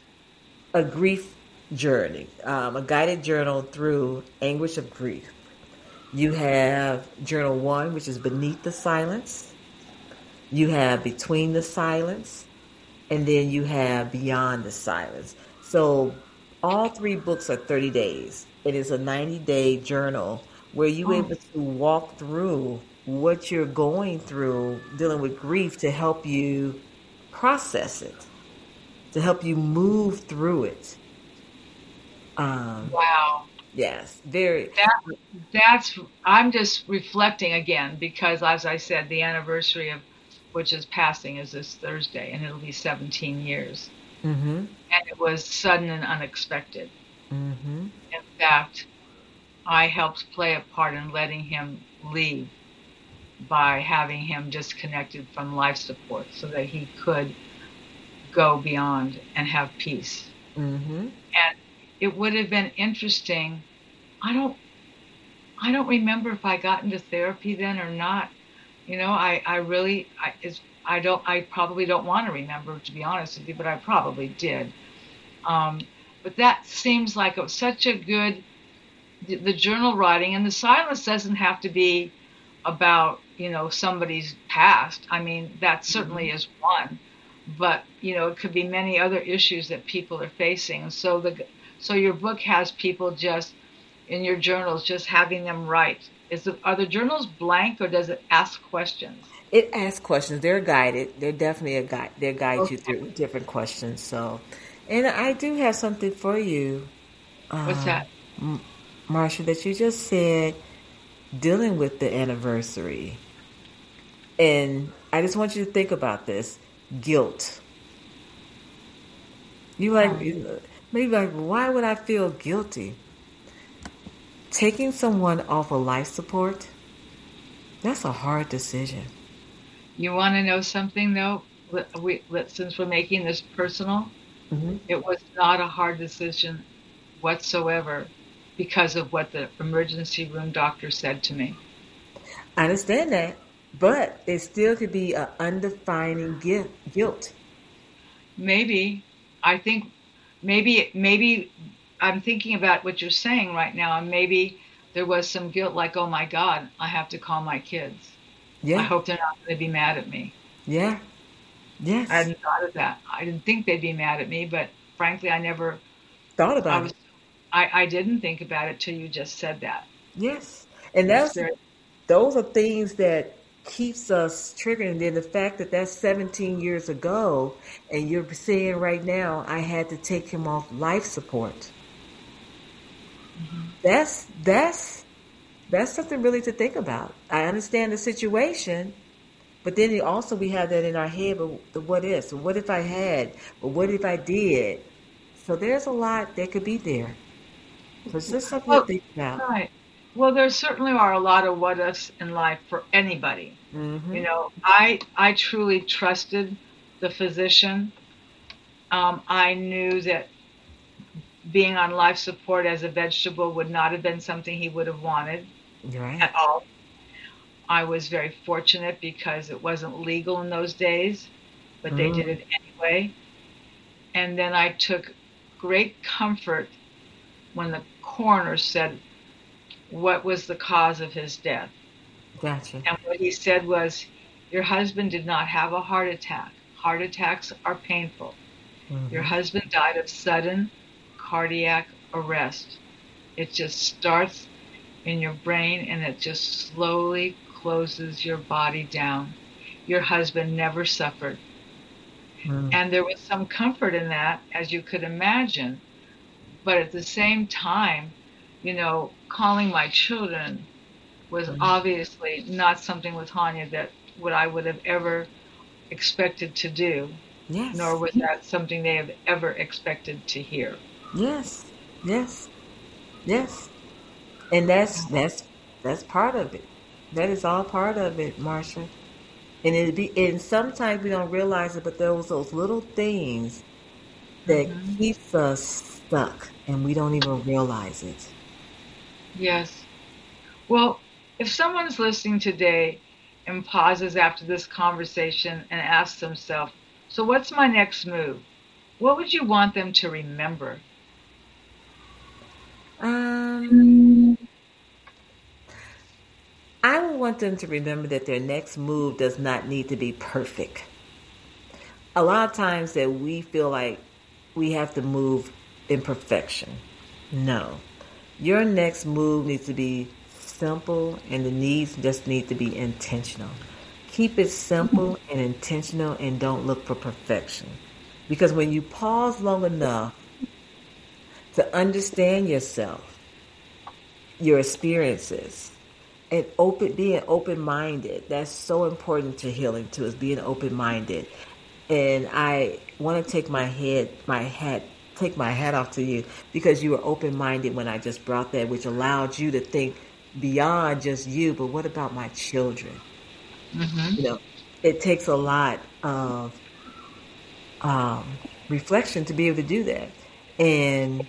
a grief journey, um, a guided journal through anguish of grief. You have journal one, which is Beneath the Silence. You have Between the Silence, and then you have Beyond the Silence. So all three books are thirty days. It is a ninety day journal where you're Oh, able to walk through what you're going through dealing with grief to help you process it, to help you move through it. Um, wow. yes, very. That that's I'm just reflecting again because as I said, the anniversary of which is passing is this Thursday and it'll be seventeen years. Mm-hmm. And it was sudden and unexpected. Mm-hmm. In fact, I helped play a part in letting him leave by having him disconnected from life support so that he could go beyond and have peace. Mm-hmm. And it would have been interesting. I don't I don't remember if I got into therapy then or not. You know, I, I really, I, is, I don't, I probably don't want to remember, to be honest with you, but I probably did. Um, but that seems like it was such a good, the, the journal writing and the silence doesn't have to be about, you know, somebody's past. I mean, that certainly is one, but, you know, it could be many other issues that people are facing. And so the, so your book has people just in your journals, just having them write. Is it, are the journals blank or does it ask questions? It asks questions. They're guided. They're definitely a guide. They guide you Okay. through different questions. So, and I do have something for you, What's that? M- Marsha, that you just said dealing with the anniversary. And I just want you to think about this guilt. You like, Oh, maybe like, why would I feel guilty? Taking someone off of life support, that's a hard decision. you want to know something though? We, since we're making this personal, Hmm. it was not a hard decision whatsoever because of what the emergency room doctor said to me. I understand that, but it still could be an undefining guilt. Guilt. Maybe, I think, maybe, maybe I'm thinking about what you're saying right now, and maybe there was some guilt like, oh my God, I have to call my kids. I Yeah. hope they're not going to be mad at me. Yeah. I Yes. hadn't thought of that. I didn't think they'd be mad at me, but frankly, I never, Thought I about was, it. I, I didn't think about it till you just said that. Yes. And That's that's very, those are things that keeps us triggered. And then the fact that that's seventeen years ago, and you're saying right now, I had to take him off life support. mhm. That's that's that's something really to think about. I understand the situation, but then also we have that in our head. But the what if? So what if I had? But what if I did? So there's a lot that could be there. So it's just something to Well, think about. right. Well, there certainly are a lot of what ifs in life for anybody. You Mm-hmm. know, I, I truly trusted the physician. Um, I knew that being on life support as a vegetable would not have been something he would have wanted Right. at all. I was very fortunate because it wasn't legal in those days, but they did Mm. it anyway. And then I took great comfort when the coroner said what was the cause of his death. Gotcha. And what he said was, your husband did not have a heart attack. Heart attacks are painful. Your Mm-hmm. husband died of sudden cardiac arrest. It just starts in your brain and it just slowly closes your body down. Your husband never suffered. Mm. And there was some comfort in that, as you could imagine. But at the same time, you know, calling my children was Mm. obviously not something with Hanya that what I would have ever expected to do, nor Yes. was that something they have ever expected to hear. Yes. Yes. Yes. And that's that's that's part of it. That is all part of it, Marsha. And it be and sometimes we don't realize it, but those those little things that Hmm. keeps us stuck and we don't even realize it. Yes. Well, if someone's listening today and pauses after this conversation and asks themselves, so what's my next move? What would you want them to remember? Um, I would want them to remember that their next move does not need to be perfect. A lot of times that we feel like we have to move in perfection. No. Your next move needs to be simple and the needs just need to be intentional. Keep it simple and intentional and don't look for perfection. Because when you pause long enough to understand yourself, your experiences, and open being open minded, that's so important to healing too, is being open minded. And I want to take my head, my hat, take my hat off to you because you were open minded when I just brought that, which allowed you to think beyond just you, but what about my children? Hmm. You know, it takes a lot of um, reflection to be able to do that. And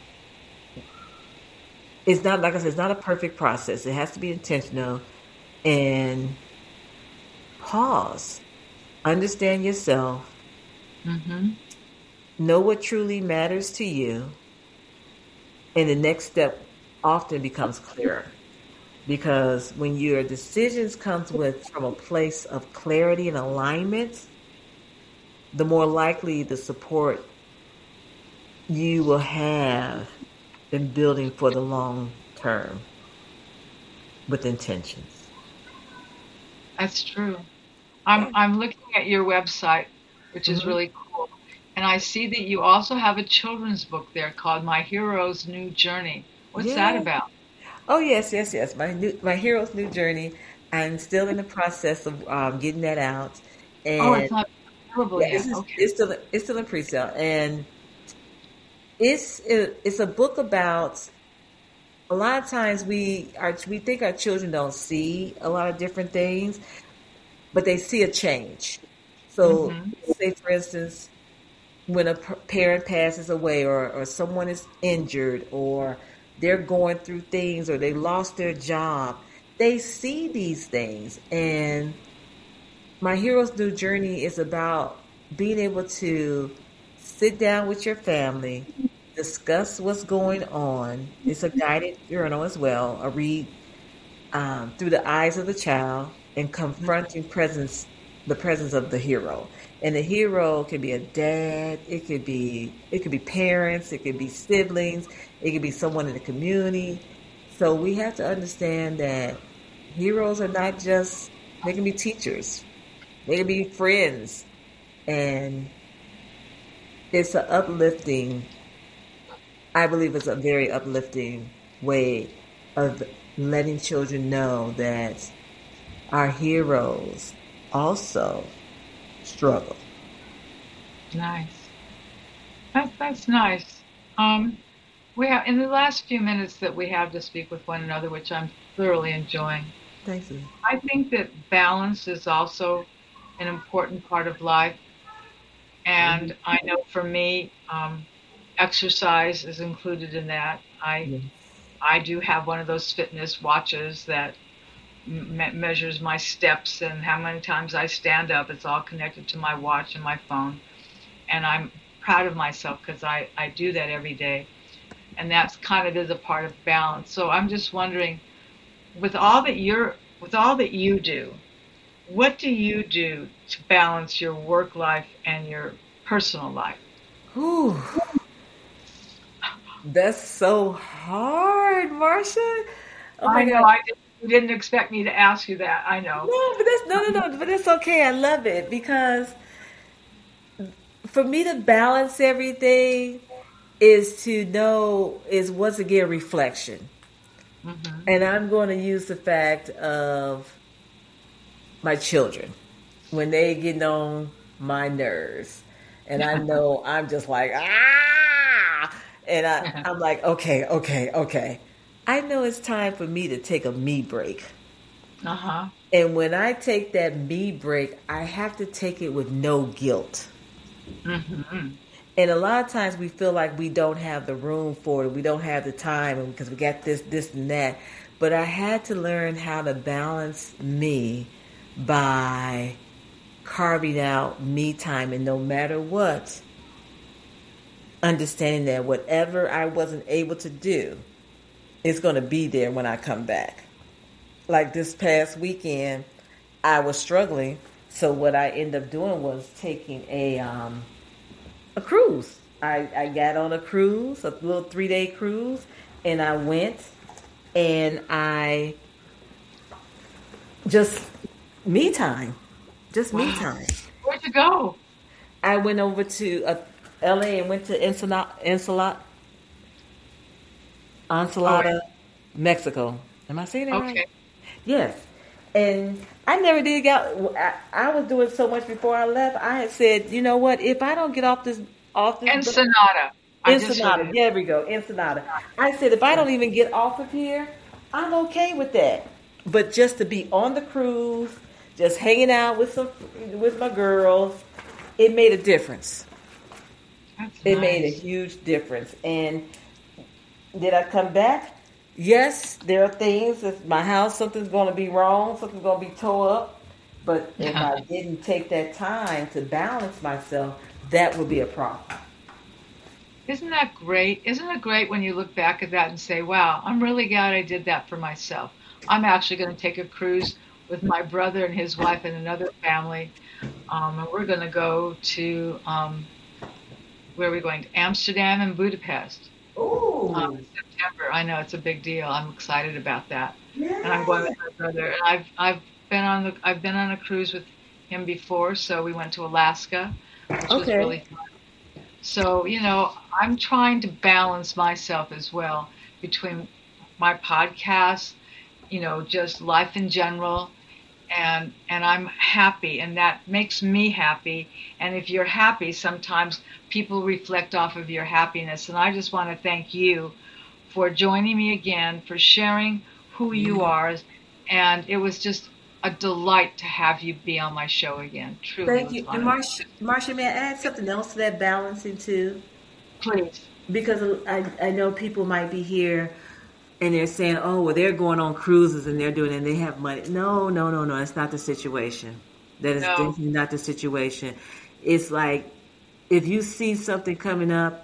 it's not, like I said, it's not a perfect process. It has to be intentional and pause, understand yourself, Hmm. know what truly matters to you, and the next step often becomes clearer. Because when your decisions comes with from a place of clarity and alignment, the more likely the support you will have in building for the long term with intentions. That's true. I'm Yeah. I'm looking at your website, which is Hmm. really cool, and I see that you also have a children's book there called My Hero's New Journey. What's that Yeah. about? Oh yes, yes, yes. My new my hero's new journey. I'm still in the process of um, getting that out, Oh, and it's not available yeah, yet. it's just, Okay. it's still it's still in pre-sale, and it's it, it's a book about a lot of times we are we think our children don't see a lot of different things, but they see a change. So, Hmm. say for instance, when a p- parent passes away, or or someone is injured, or they're going through things, or they lost their job, they see these things. And my hero's new journey is about being able to sit down with your family, discuss what's going on. It's a guided journal as well, a read um, through the eyes of the child. and confronting presence, the presence of the hero. And the hero could be a dad, it could be it could be parents, it could be siblings, it could be someone in the community. So we have to understand that heroes are not just, they can be teachers, they can be friends, and it's an uplifting, I believe it's a very uplifting way of letting children know that our heroes also struggle. Nice. That's that's nice. Um, we have in the last few minutes that we have to speak with one another, which I'm thoroughly enjoying. Thank you. I think that balance is also an important part of life, Mhm. and I know for me, um, exercise is included in that. I Yes. I do have one of those fitness watches that me- measures my steps and how many times I stand up. It's all connected to my watch and my phone, and I'm proud of myself because I I do that every day, and that's kind of is a part of balance. So I'm just wondering, with all that you're with all that you do, what do you do to balance your work life and your personal life? Whew, that's so hard, Marcia. Oh my I know God. I didn't, you didn't expect me to ask you that. I know. No, but that's no, no, no. But that's okay. I love it because for me to balance everything is to know is once again reflection, Hmm. and I'm going to use the fact of my children when they get on my nerves, and I know I'm just like ah, and I I'm like okay, okay, okay. I know it's time for me to take a me break. Uh-huh. And when I take that me break, I have to take it with no guilt. Hmm. And a lot of times we feel like we don't have the room for it, we don't have the time because we got this, this, and that. But I had to learn how to balance me by carving out me time, and no matter what, understanding that whatever I wasn't able to do is going to be there when I come back. Like this past weekend, I was struggling. So what I ended up doing was taking a um, a cruise. I, I got on a cruise, a little three day cruise, and I went and I just me time, just me Wow. time. Where'd you go? I went over to uh, L A and went to Ensenada, Ensenada, Oh, Ensenada, Mexico. Am I saying that right? okay. Yes. And I never did get. I, I was doing so much before I left. I had said, you know what? If I don't get off this off this Ensenada. I just heard Ensenada, it. there we go, Ensenada. I said, if I don't even get off of here, I'm okay with that. But just to be on the cruise, just hanging out with some with my girls, it made a difference. That's It made a nice. huge difference. And did I come back? Yes, there are things. If my house, something's going to be wrong, something's going to be tore up. But if I didn't take that time to balance myself, that would be a problem. Isn't that great? Isn't it great when you look back at that and say, wow, I'm really glad I did that for myself. I'm actually going to take a cruise with my brother and his wife and another family. Um, and we're going to go to, um, where are we going? To Amsterdam and Budapest um, Ooh, in September. I know it's a big deal. I'm excited about that. And I'm going yes. with my brother. And I've, I've been on the, I've been on a cruise with him before. So we went to Alaska, which was Okay. really fun. So, you know, I'm trying to balance myself as well between my podcast, you know, just life in general, and and I'm happy and that makes me happy. And if you're happy, sometimes people reflect off of your happiness. And I just want to thank you for joining me again, for sharing who you Yeah. are, and it was just a delight to have you be on my show again. Truly, it Thank was you. And one of Marcia, Marcia, may I add something else to that balancing too? please. Because I, I know people might be here and they're saying, oh, well, they're going on cruises and they're doing it and they have money. No, no, no, no. That's not the situation. That is No. definitely not the situation. It's like if you see something coming up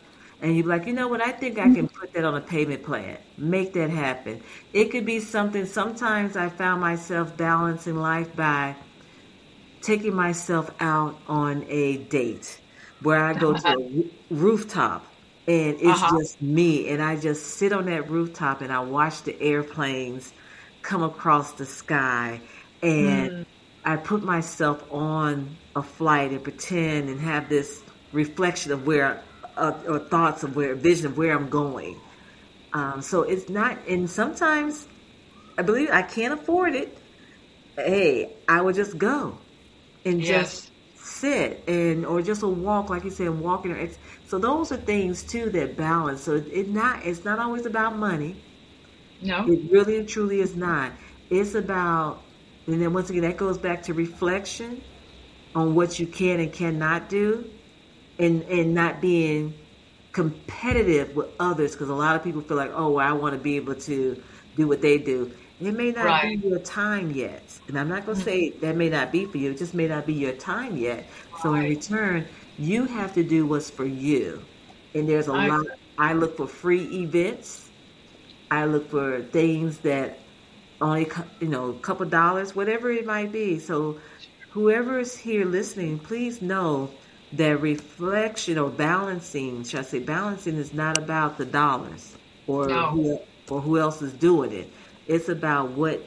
and you're like, you know what, I think I can put that on a payment plan, make that happen. It could be something. Sometimes I found myself balancing life by taking myself out on a date where I go to Uh-huh. a roo- rooftop and it's Uh-huh. just me and I just sit on that rooftop and I watch the airplanes come across the sky and Mm, I put myself on a flight and pretend and have this reflection of where uh, or thoughts of where vision of where I'm going. Um, so it's not, and sometimes I believe I can't afford it. Hey, I would just go and just yes. sit and or just a walk, like you said, walking. Or ex- so those are things too that balance. So it, it not it's not always about money. No. It really and truly is not. It's about, and then once again that goes back to reflection on what you can and cannot do, and and not being competitive with others because a lot of people feel like, oh, well, I want to be able to do what they do. It may not be Right. your time yet. And I'm not going to Mhm. say that may not be for you. It just may not be your time yet. So in Right. return, you have to do what's for you. And there's a I lot. agree. I look for free events. I look for things that only, co- you know, a couple dollars, whatever it might be. So whoever is here listening, please know that reflection or balancing, should I say balancing is not about the dollars or No. who or who else is doing it. It's about what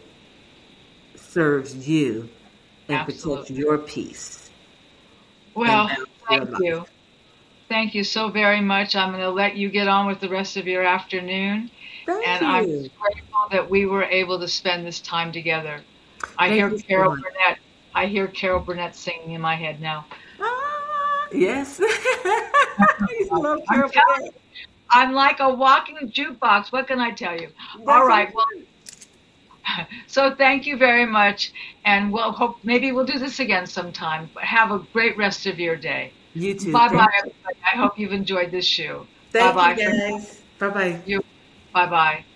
serves you and protects Absolutely. your peace and Well, balance your thank you. life. Thank you so very much. I'm going to let you get on with the rest of your afternoon. Thank And I'm you. just grateful that we were able to spend this time together. I Thank hear you so Carol much. Burnett. I hear Carol Burnett singing in my head now. Ah, yes. I used to love I'm Carol telling Burnett. you, I'm like a walking jukebox. What can I tell you? All That's so right. Well, true. so thank you very much. And we'll hope maybe we'll do this again sometime. Have a great rest of your day. You too. Bye bye, Thank you. everybody. I hope you've enjoyed this show. Bye Thank you bye for guys. Bye bye. you. Bye bye.